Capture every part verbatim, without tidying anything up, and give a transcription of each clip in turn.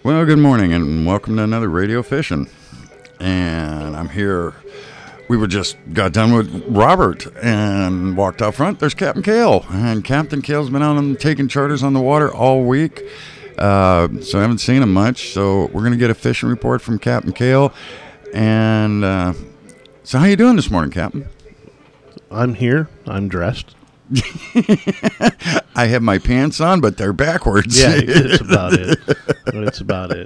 Well, good morning and welcome to another Radio Fishing. And I'm here. We were just got done with Robert and walked out front. There's Captain Cale. And Captain Cale's been out and taking charters on the water all week. Uh, so I haven't seen him much. So we're going to get a fishing report from Captain Cale. And uh, so how you doing this morning, Captain? I'm here. I'm dressed. I have my pants on, but they're backwards. Yeah, it's about it. It's about it.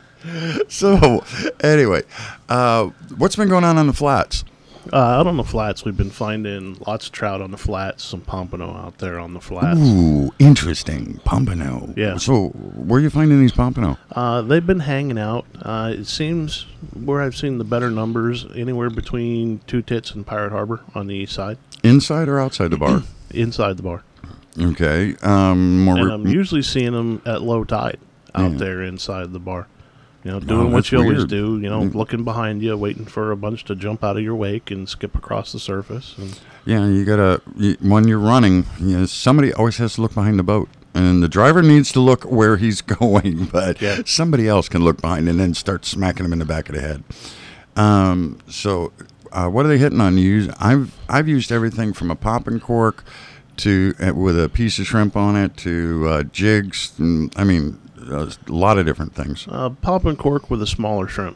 So, anyway, uh, what's been going on on the flats? Uh, out on the flats, we've been finding lots of trout on the flats, some pompano out there on the flats. Ooh, interesting. Pompano. Yeah. So, where are you finding these pompano? Uh, they've been hanging out. Uh, it seems where I've seen the better numbers, anywhere between Two Tits and Pirate Harbor on the east side. Inside or outside the bar? Inside the bar. Okay. Um, more And re- I'm usually seeing them at low tide out Yeah. there inside the bar. You know, doing Oh, what that's you always weird. do, you know, Mm. looking behind you, waiting for a bunch to jump out of your wake and skip across the surface. And Yeah, you gotta, you, when you're running, you know, somebody always has to look behind the boat. And the driver needs to look where he's going, but Yeah. somebody else can look behind and then start smacking him in the back of the head. Um, so, uh, what are they hitting on? You use, I've I've used everything from a popping cork to uh, with a piece of shrimp on it to uh, jigs. And, I mean, a lot of different things. uh, pop and cork with a smaller shrimp.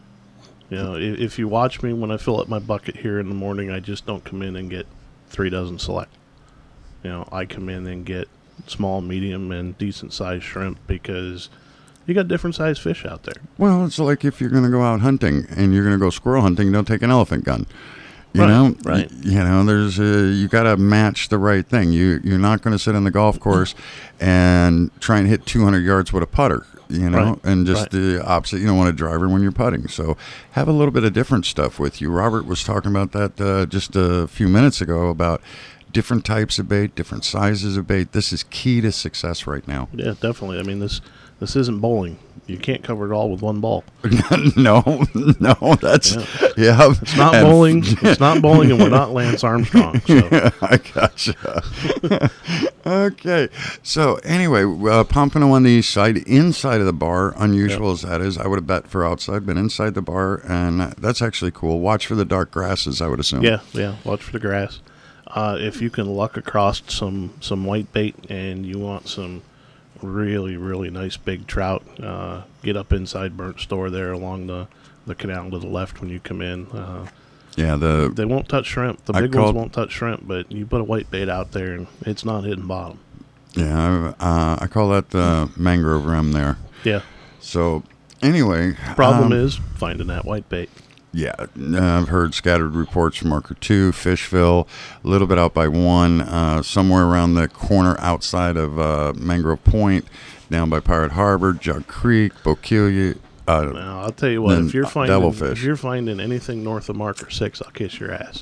You know, if, if you watch me when I fill up my bucket here in the morning, I just don't come in and get three dozen select. You know, I come in and get small, medium, and decent sized shrimp because you got different sized fish out there. Well, it's like if you're going to go out hunting and you're going to go squirrel hunting, don't take an elephant gun. You Right, know, right. Y- You know, there's a, you got to match the right thing. You you're not going to sit on the golf course and try and hit two hundred yards with a putter. You know, Right, and just right. the opposite. You don't want a driver when you're putting. So have a little bit of different stuff with you. Robert was talking about that uh, just a few minutes ago about different types of bait, different sizes of bait. This is key to success right now. Yeah, definitely. I mean, this this isn't bowling. You can't cover it all with one ball. no, no, that's Yeah. yeah. It's not And- bowling. It's not bowling, and we're not Lance Armstrong. So. I gotcha. Okay. So anyway, uh, pompano on the east side, inside of the bar, unusual Yep. as that is, I would have bet for outside, but inside the bar, and uh, that's actually cool. Watch for the dark grasses, I would assume. Yeah, yeah. Watch for the grass. Uh, if you can luck across some some white bait and you want some really really nice big trout, uh, get up inside Burnt Store there along the the canal to the left when you come in. Uh, Yeah. The they won't touch shrimp. The I big called- ones won't touch shrimp, but you put a white bait out there and it's not hitting bottom. yeah. Uh, I call that the mangrove rim there. Yeah. So anyway, Problem um, is finding that white bait. Yeah, uh, I've heard scattered reports from Marker two, Fishville, a little bit out by one, uh, somewhere around the corner outside of uh, Mangrove Point, down by Pirate Harbor, Jug Creek, Bokeelia. Uh, Now I'll tell you what, then if you're finding devilfish. if you're finding anything north of Marker six, I'll kiss your ass.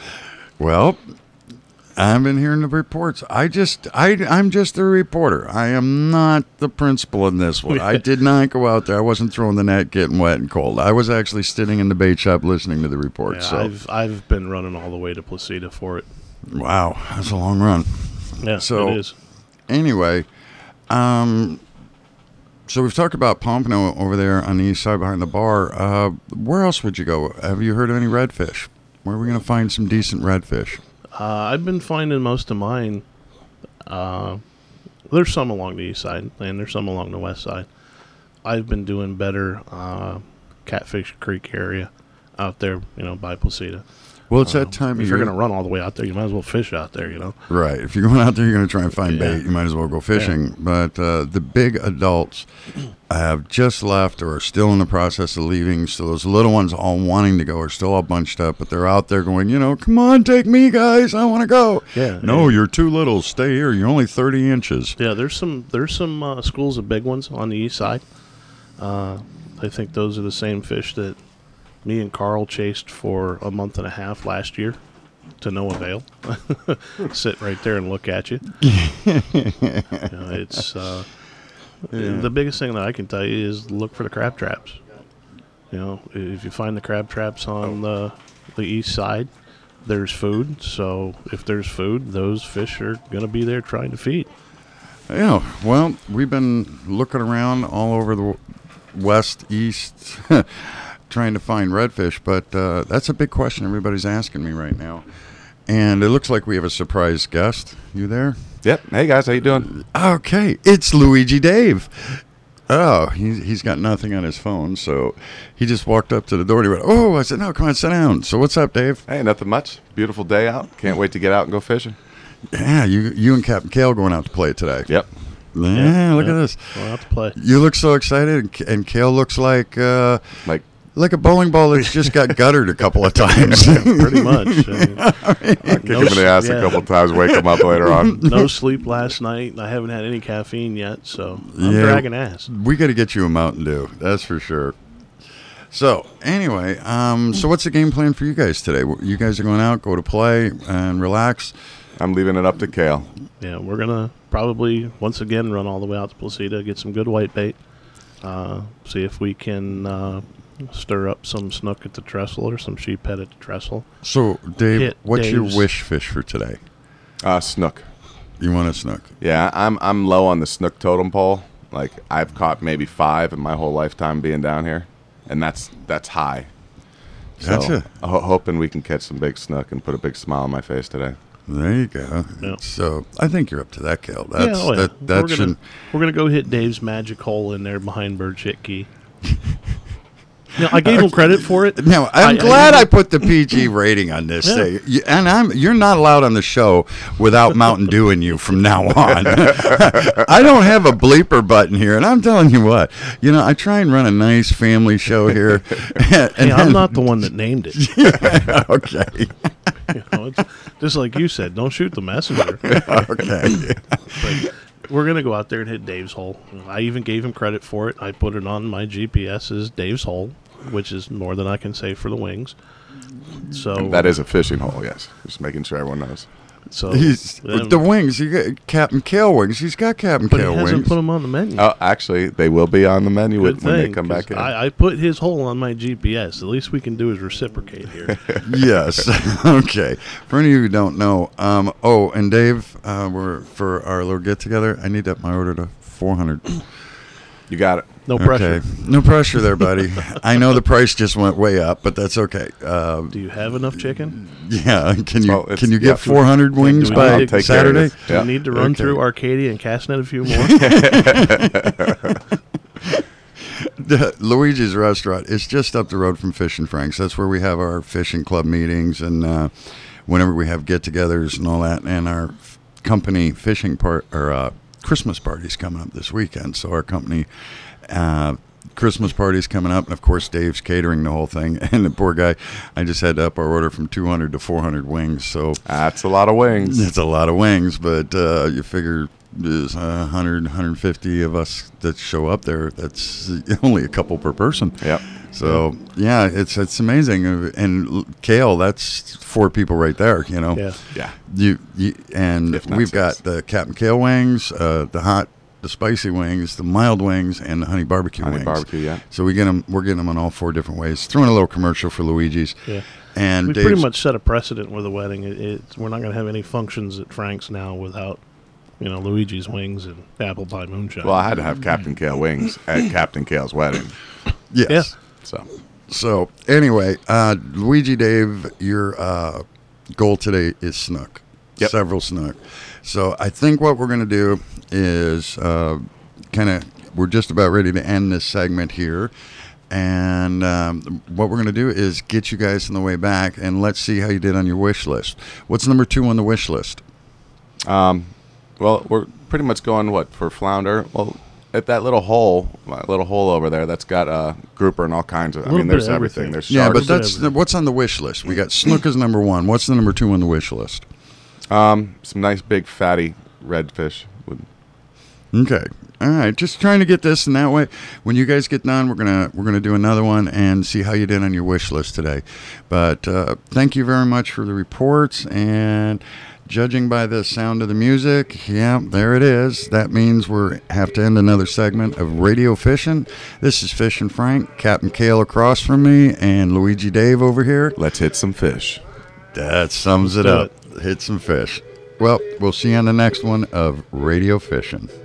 well, I've been hearing the reports. I just, I, I'm just a reporter. I am not the principal in this one. I did not go out there. I wasn't throwing the net, getting wet and cold. I was actually sitting in the bait shop listening to the reports. Yeah, so, I've I've been running all the way to Placida for it. wow, that's a long run. Yeah, So- it is. Anyway, um, so we've talked about pompano over there on the east side behind the bar. Uh, where else would you go? Have you heard of any redfish? Where are we going to find some decent redfish? Uh, I've been finding most of mine. Uh, there's some along the east side, and there's some along the west side. I've been doing better uh, Catfish Creek area out there, you know, by Placida. Well, it's Um, that time If of you're year. going to run all the way out there, you might as well fish out there, you know. Right. If you're going out there, you're going to try and find Yeah. bait. You might as well go fishing. But uh, the big adults have just left or are still in the process of leaving. So those little ones all wanting to go are still all bunched up. But they're out there going, you know, come on, take me, guys. I want to go. Yeah. No, yeah. you're too little. Stay here. You're only thirty inches. Yeah, there's some there's some uh, schools of big ones on the east side. Uh, I think those are the same fish that me and Carl chased for a month and a half last year to no avail. Sit right there and look at you. You know, it's uh, Yeah. the biggest thing that I can tell you is look for the crab traps. You know, if you find the crab traps on the the east side, there's food. So if there's food, those fish are going to be there trying to feed. Yeah, well, we've been looking around all over the west, east, trying to find redfish, but uh, that's a big question everybody's asking me right now. And it looks like we have a surprise guest. You there? Yep. Hey, guys. How you doing? Okay, it's Luigi Dave. Oh, he's, he's got nothing on his phone, so he just walked up to the door and he went, oh, I said, no, come on, sit down. So what's up, Dave? Hey, nothing much. Beautiful day out. Can't wait to get out and go fishing. Yeah, you you and Captain Kale going out to play today. Yep. Yeah, Yeah, look yeah. at this. We'll have to play. You look so excited, and, K- and Kale looks like uh, Like, like a bowling ball that's just got guttered a couple of times. Pretty much. I mean, kick no him in the ass yeah. a couple times, wake him up later on. no sleep last night. I haven't had any caffeine yet, so I'm Yeah. dragging ass. We got to get you a Mountain Dew, that's for sure. So anyway, um, so what's the game plan for you guys today? You guys are going out, go to play, and relax. I'm leaving it up to Kale. Yeah, we're gonna probably once again run all the way out to Placida, get some good white bait, uh, see if we can uh, stir up some snook at the trestle or some sheephead at the trestle. So Dave, Hit what's your Dave's- wish fish for today? Uh, snook. You want a snook? Yeah, I'm I'm low on the snook totem pole. Like, I've caught maybe five in my whole lifetime being down here, and that's that's high. So, Gotcha. ho- hoping we can catch some big snook and put a big smile on my face today. There you go. Yeah. So I think you're up to that, Kale. That's, yeah, oh, yeah. that that we're should. gonna we're gonna go hit Dave's magic hole in there behind Bird Shit Key. No, I gave him credit for it. Now, I'm I- glad I- I, put the P G rating on this Yeah. thing, You- and I'm you're not allowed on the show without Mountain Dewing you from now on. I don't have a bleeper button here, and I'm telling you what, you know, I try and run a nice family show here. and Hey, I'm then- not the one that named it. okay, You know, it's just like you said, don't shoot the messenger. okay. But we're gonna go out there and hit Dave's hole. I even gave him credit for it. I put it on my G P S as Dave's hole, which is more than I can say for the wings. So That is a fishing hole, yes. Just making sure everyone knows. so He's then- the wings. You got Captain Kale wings. He's got Captain but he Kale hasn't wings. put them on the menu. Oh, actually, they will be on the menu when, Good when they thing, come 'cause back in. I, I put his hole on my G P S. The least we can do is reciprocate here. Yes. Okay. For any of you who don't know, um, oh, and Dave, uh, we're for our little get together. I need up my order to four hundred. You got it. No pressure. Okay. No pressure there, buddy. I know the price just went way up, but that's okay. Uh, Do you have enough chicken? yeah. Can you Well, it's- can you yeah. get four hundred wings we by need to take care of Saturday? this? Do Yeah. we need to run Okay. through Arcadia and Castnet a few more? The Luigi's Restaurant is just up the road from Fish and Frank's. That's where we have our fishing club meetings and uh, whenever we have get-togethers and all that. And our f- company fishing part or uh, Christmas party's coming up this weekend. So our company uh, Christmas party's coming up, and of course Dave's catering the whole thing. And the poor guy, I just had to up our order from two hundred to four hundred wings. So That's a lot of wings. it's a lot of wings, but uh, you figure there's one hundred, one hundred fifty of us that show up there. That's only a couple per person. Yep. So yeah, it's it's amazing. And l- Kale, that's four people right there. You know. Yeah. Yeah. You, you and If not we've six. got the Captain Kale wings, uh, the hot, the spicy wings, the mild wings, and the honey barbecue Honey wings. barbecue, yeah. So we get them. We're getting them in all four different ways. Throwing a little commercial for Luigi's. Yeah. And We Dave's, pretty much set a precedent with a wedding. It, it's, we're not going to have any functions at Frank's now without, you know, Luigi's wings and apple pie moonshine. Well, I had to have Captain Kale wings at Captain Kale's wedding. yes. Yeah. So, So anyway, uh, Luigi Dave, your uh, goal today is snook. Yep. Several snook. So I think what we're going to do is uh, kind of, we're just about ready to end this segment here. And um, what we're going to do is get you guys on the way back, and let's see how you did on your wish list. What's number two on the wish list? um, well, we're pretty much going, what, for flounder? Well, at that little hole, my little hole over there, that's got a grouper and all kinds of, I Little mean, bit there's of everything. everything. There's Yeah, sharks. but that's what's on the wish list. We got snook as number one. What's the number two on the wish list? Um, some nice big fatty redfish. Would- Okay. All right. Just trying to get this, and that way, when you guys get done, we're gonna we're gonna do another one and see how you did on your wish list today. But uh, thank you very much for the reports. And judging by the sound of the music, yeah, there it is. That means we have to end another segment of Radio Fishing. This is Fishin' Frank, Captain Kale across from me, and Luigi Dave over here. Let's hit some fish. That sums it do up. Hit some fish. Well, we'll see you on the next one of Radio Fishing.